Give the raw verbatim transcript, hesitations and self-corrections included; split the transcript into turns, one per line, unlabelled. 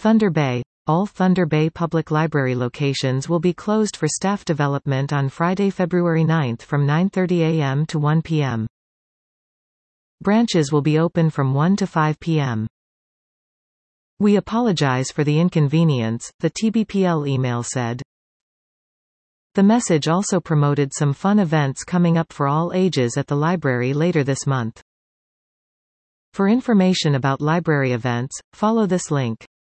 Thunder Bay. All Thunder Bay Public Library locations will be closed for staff development on Friday, February ninth from nine thirty a m to one p m Branches will be open from one to five p m We apologize for the inconvenience, the T B P L email said. The message also promoted some fun events coming up for all ages at the library later this month. For information about library events, follow this link.